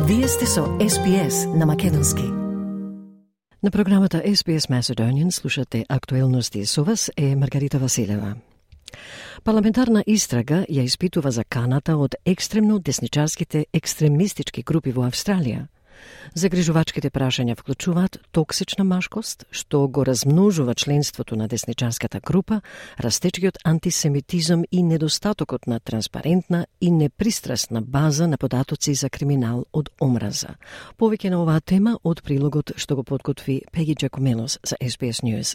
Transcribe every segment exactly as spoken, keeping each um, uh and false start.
Вие сте со Ес Би Ес на македонски. На програмата Ес Би Ес Macedonian слушате актуелности. Со вас е Маргарита Василева. Парламентарна истрага ја испитува заканата од екстремно десничарските екстремистички групи во Австралија. Загрижувачките прашања вклучуваат токсична машкост, што го размножува членството на десничарската група, растечкиот антисемитизам и недостатокот на транспарентна и непристрасна база на податоци за криминал од омраза. Повеќе на оваа тема од прилогот што го подготви Пеги Джакомелос за Ес Би Ес News.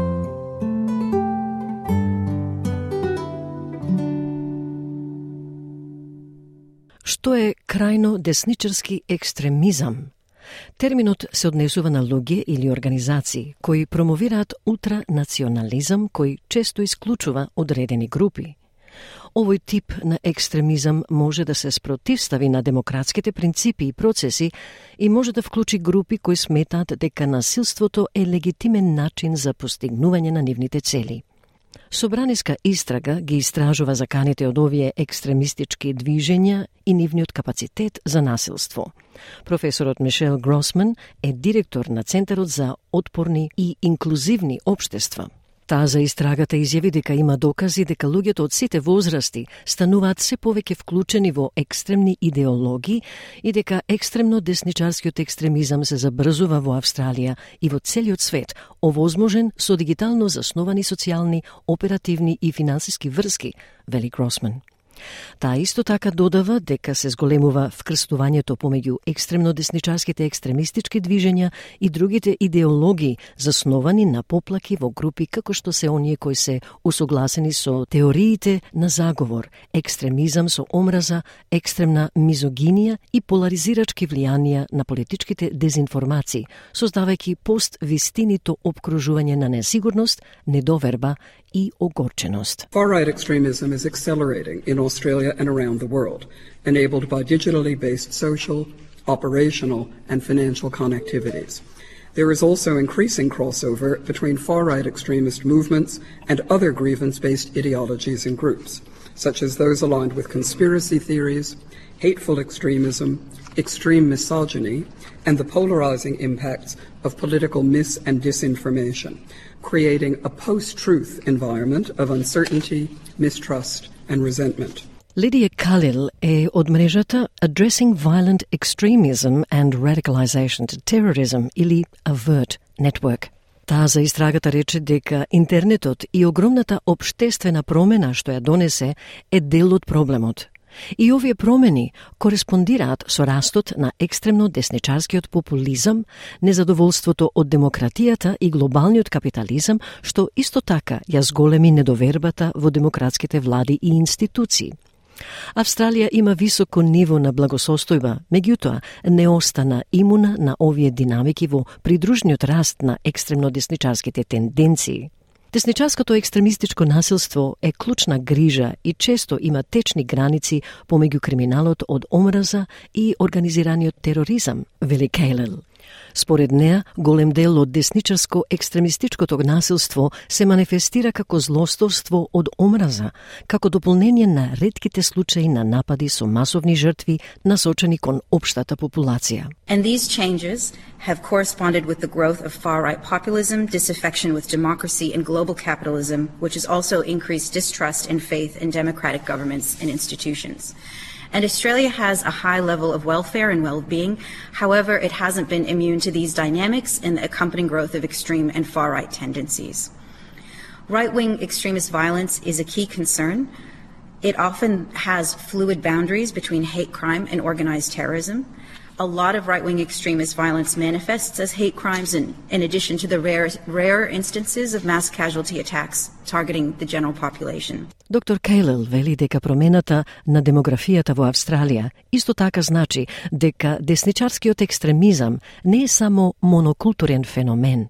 Што е крајно десничарски екстремизам? Терминот се однесува на луѓе или организации кои промовираат ултранационализам, кој често исклучува одредени групи. Овој тип на екстремизам може да се спротивстави на демократските принципи и процеси и може да вклучи групи кои сметаат дека насилството е легитимен начин за постигнување на нивните цели. Собраниска истрага ги истражува заканите од овие екстремистички движења и нивниот капацитет за насилство. Професорот Мишел Гросман е директор на Центарот за отпорни и инклузивни општества. Таа за истрагата изјави дека има докази дека луѓето од сите возрасти стануваат се повеќе вклучени во екстремни идеологии и дека екстремно десничарскиот екстремизам се забрзува во Австралија и во целиот свет, овозможен со дигитално засновани социјални, оперативни и финансиски врски, вели Гросман. Таа исто така додава дека се зголемува вкрстувањето помеѓу екстремно десничарските екстремистички движења и другите идеологии засновани на поплаки во групи како што се оние кои се усогласени со теориите на заговор, екстремизам со омраза, екстремна мизогинија и поларизирачки влијанија на политичките дезинформации, создавајќи пост-вистинито обкружување на несигурност, недоверба и огорченост. Far-right extremism is accelerating in Australia and around the world, enabled by digitally based social, operational and financial connectivities. There is also increasing crossover between far-right extremist movements and other grievance-based ideologies and groups, such as those aligned with conspiracy theories, hateful extremism, extreme misogyny, and the polarizing impacts of political mis- and disinformation, creating a post-truth environment of uncertainty, mistrust, and resentment. Лидија Калил е од мрежата Addressing Violent Extremism and Radicalization to Terrorism или AVERT Network. Таа за истрагата рече дека интернетот и огромната општествена промена што ја донесе е дел од проблемот. И овие промени кореспондираат со растот на екстремно десничарскиот популизам, незадоволството од демократијата и глобалниот капитализам, што исто така ја зголеми недовербата во демократските влади и институции. Австралија има високо ниво на благосостојба, меѓутоа не остана имуна на овие динамики во придружниот раст на екстремно десничарските тенденции. Десничарското екстремистичко насилство е клучна грижа и често има течни граници помеѓу криминалот од омраза и организираниот тероризам, вели Кейлел. Според неа, голем дел од десничарско-екстремистичкото насилство се манифестира како злосторство од омраза, како дополнение на ретките случаи на напади со масовни жртви насочени кон општата популација. And these changes have corresponded with the growth of far-right populism, disaffection with democracy and global capitalism, which has also increased distrust and faith in democratic governments and institutions. And Australia has a high level of welfare and well-being. However, it hasn't been immune to these dynamics and the accompanying growth of extreme and far-right tendencies. Right-wing extremist violence is a key concern. It often has fluid boundaries between hate crime and organized terrorism. A lot of right-wing extremist violence manifests as hate crimes in, in addition to the rare, rare instances of mass casualty attacks targeting the general population. Доктор Кейлел вели дека промената на демографијата во Австралија исто така значи дека десничарскиот екстремизам не е само монокултурен феномен.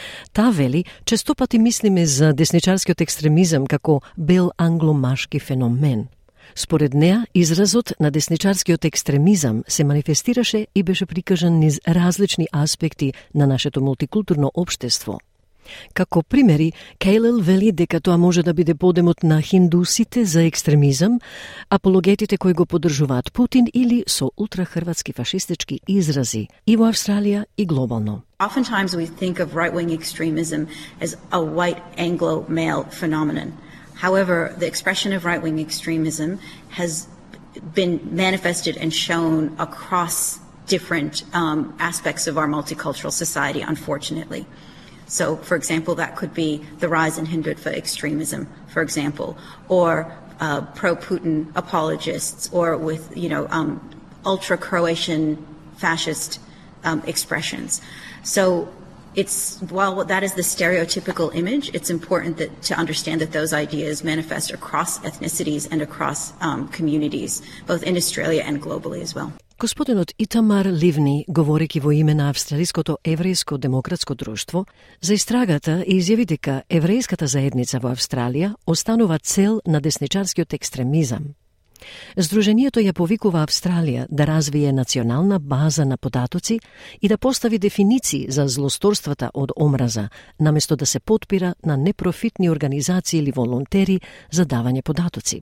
Та вели, често пати мислиме за десничарскиот екстремизам како бел англомашки феномен. Според неа, изразот на десничарскиот екстремизам се манифестираше и беше прикажан низ различни аспекти на нашето мултикултурно општество. Како примери, Кейлел вели дека тоа може да биде подемот на хиндусите за екстремизам, апологетите кои го поддржуваат Путин или со ултрахрватски фашистички изрази и во Австралија и глобално. Oftentimes we think of right-wing extremism as a white Anglo-male phenomenon. However, the expression of right-wing extremism has been manifested and shown across different um, aspects of our multicultural society, unfortunately. So, for example, that could be the rise in Hindutva extremism, for example, or uh, pro-Putin apologists, or with, you know, um, ultra-Croatian fascist um, expressions. So it's, while that is the stereotypical image, it's important that, to understand that those ideas manifest across ethnicities and across um, communities, both in Australia and globally as well. Господинот Итамар Ливни, говореки во име на Австралиското еврејско демократско друштво, за истрагата изјави дека еврејската заедница во Австралија останува цел на десничарскиот екстремизам. Сдруженијето ја повикува Австралија да развие национална база на податоци и да постави дефиниции за злосторствата од омраза, наместо да се потпира на непрофитни организации или волонтери за давање податоци.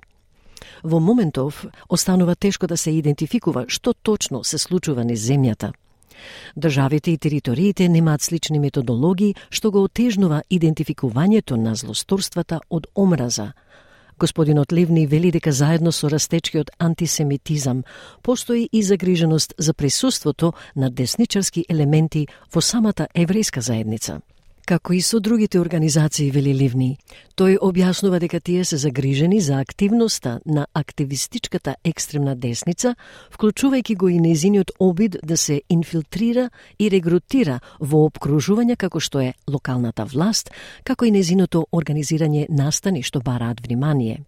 Во моментов останува тешко да се идентификува што точно се случува низ земјата. Државите и териториите немаат слични методологии што го отежнува идентификувањето на злосторствата од омраза. Господинот Ливни вели дека заедно со растечкиот антисемитизам постои и загриженост за присуството на десничарски елементи во самата еврејска заедница. Како и со другите организации, вели Ливни, тој објаснува дека тие се загрижени за активноста на активистичката екстремна десница, вклучувајќи го и нејзиниот обид да се инфилтрира и регрутира во опкружувања како што е локалната власт, како и нејзиното организирање настани што бараат внимание.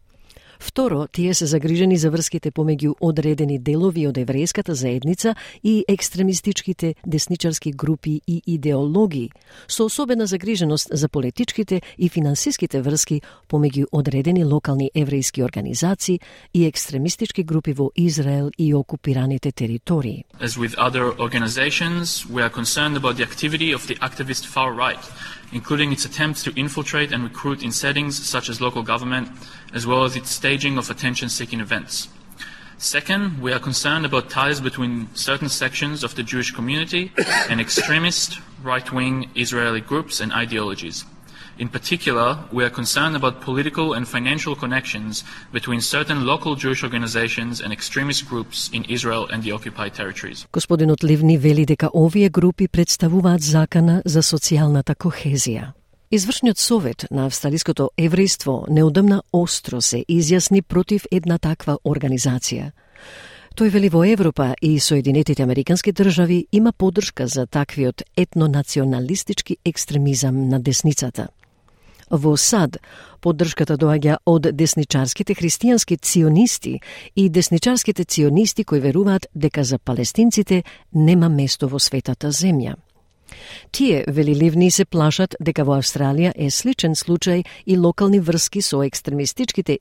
Второ, тие се загрижени за врските помеѓу одредени делови од еврејската заедница и екстремистичките десничарски групи и идеологии, со особена загриженост за политичките и финансиските врски помеѓу одредени локални еврејски организации и екстремистички групи во Израел и окупираните територии. As with other organizations, we are concerned about the activity of the activist far right, including its attempts to infiltrate and recruit in settings such as local government, as well as its staging of attention-seeking events. Second, we are concerned about ties between certain sections of the Jewish community and extremist, right-wing Israeli groups and ideologies. In particular, we are concerned about political and financial connections between certain local Jewish organizations and extremist groups in Israel and the occupied territories. Господинот Ливни вели дека овие групи представуваат закана за социјалната кохезија. Извршниот совет на австралиското еврејство неодамна остро се изјасни против една таква организација. Тој вели во Европа и Соединетите Американски држави има поддршка за таквиот етнонационалистички екстремизам на десницата. Во САД поддршката доаѓа од десничарските христијански ционисти и десничарските ционисти кои веруваат дека за палестинците нема место во светата земја. Тие, вели Ливни, се плашат дека во Австралија е сличен случај и локални врски со екстремистичките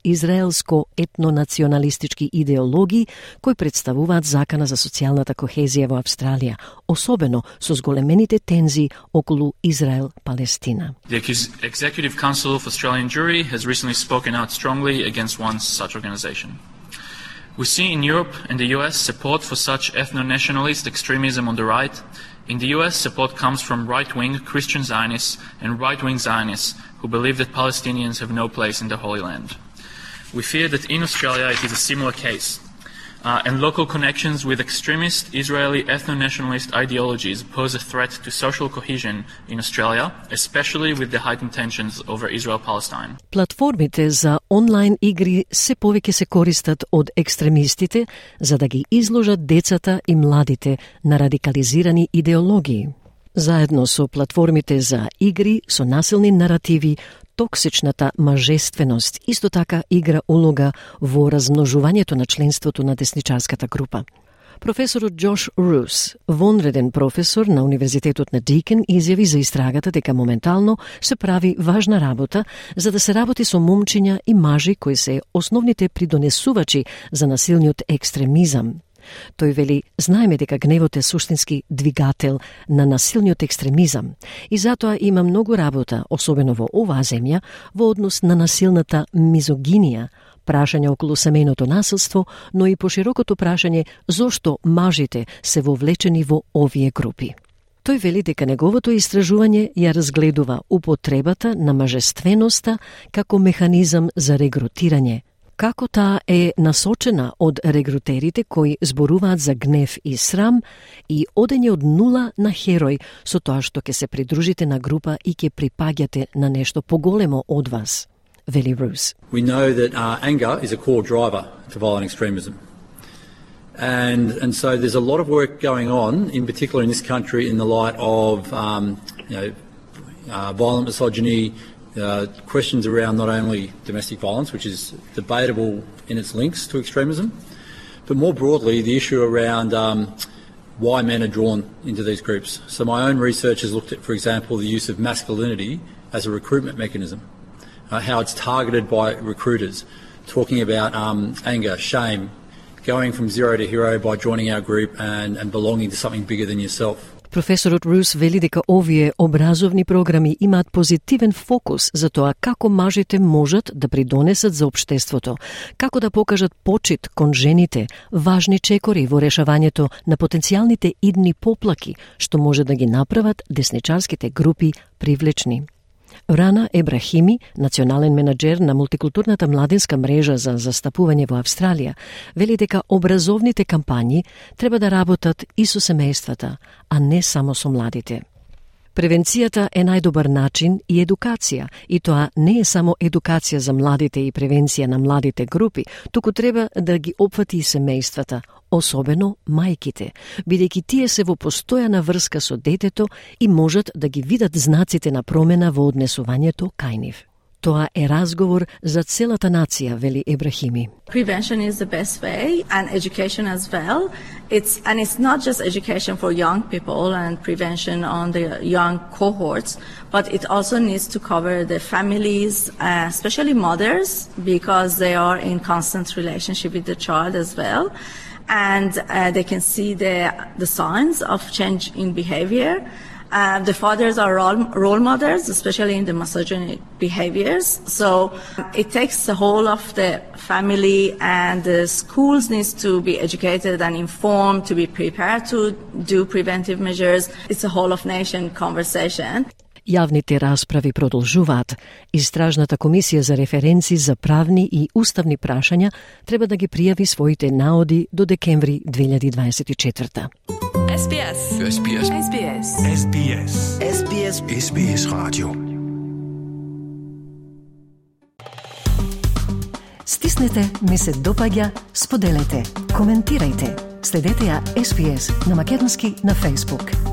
израелско-етнонационалистички идеологии кои представуваат закана за социјалната кохезија во Австралија, особено со зголемените тензии околу Израел-Палестина. The Executive Council of Australian Jewry has recently spoken out strongly against one such organization. We see in Europe and the U S support for such ethno-nationalist extremism on the right. In the U S, support comes from right-wing Christian Zionists and right-wing Zionists who believe that Palestinians have no place in the Holy Land. We fear that in Australia it is a similar case, uh, and local connections with extremist Israeli ethno-nationalist ideologies pose a threat to social cohesion in Australia, especially with the heightened tensions over Israel-Palestine. Платформите за онлайн игри се повеќе се користат од екстремистите за да ги изложат децата и младите на радикализирани идеологии. Заедно со платформите за игри со насилни наративи, токсичната мажественост исто така игра улога во размножувањето на членството на десничарската група. Професорот Джош Рус, вонреден професор на Универзитетот на Дикен, изјави за истрагата дека моментално се прави важна работа за да се работи со момчиња и мажи кои се основните придонесувачи за насилниот екстремизам. Тој вели, знаеме дека гневот е суштински двигател на насилниот екстремизам и затоа има многу работа, особено во оваа земја, во однос на насилната мизогинија, прашање околу семејното насилство, но и поширокото прашање зошто мажите се вовлечени во овие групи. Тој вели дека неговото истражување ја разгледува употребата на мажественоста како механизам за регрутирање, како таа е насочена од регрутерите кои зборуваат за гнев и срам и одење од нула на херој со тоа што ќе се придружите на група и ќе припаѓате на нешто поголемо од вас, вели Рус. We know that uh, anger is a core driver to violent extremism. And and so there's a lot of work going on, in particular in this country, in the light of um, you know, uh, violent misogyny, uh, questions around not only domestic violence, which is debatable in its links to extremism, but more broadly the issue around um, why men are drawn into these groups. So my own research has looked at, for example, the use of masculinity as a recruitment mechanism, uh, how it's targeted by recruiters, talking about um, anger, shame, going from zero to hero by joining our group and, and belonging to something bigger than yourself. Професорот Рус вели дека овие образовни програми имаат позитивен фокус за тоа како мажите можат да придонесат за општеството, како да покажат почит кон жените, важни чекори во решавањето на потенцијалните идни поплаки, што може да ги направат десничарските групи привлечни. Рана Ебрахими, национален менаџер на мултикултурната младинска мрежа за застапување во Австралија, вели дека образовните кампањи треба да работат и со семејствата, а не само со младите. Превенцијата е најдобар начин и едукација, и тоа не е само едукација за младите и превенција на младите групи, туку треба да ги опфати и семејствата, особено мајките, бидејќи тие се во постојана врска со детето и можат да ги видат знаците на промена во однесувањето кај нив. Тоа е разговор за целата нација, вели Ебрахими. Prevention is the best way, and education as well. It's and it's not just education for young people and prevention on the young cohorts, but it also needs to cover the families, uh, especially mothers, because they are in constant relationship with the child as well, and uh, they can see the the signs of change in behavior. Uh, the fathers are role, role models, especially in the misogynic behaviors. So it takes the whole of the family, and the schools needs to be educated and informed to be prepared to do preventive measures. It's a whole of nation conversation. Јавните расправи продолжуваат. Истражната комисија за референци за правни и уставни прашања треба да ги пријави своите наоди до декември две илјади дваесет и четврта. S B S. S B S. S B S. S B S. S B S. S B S Radio. Стиснете, ми се допаѓа, споделете, коментирајте. Следете ја S B S на македонски на Facebook.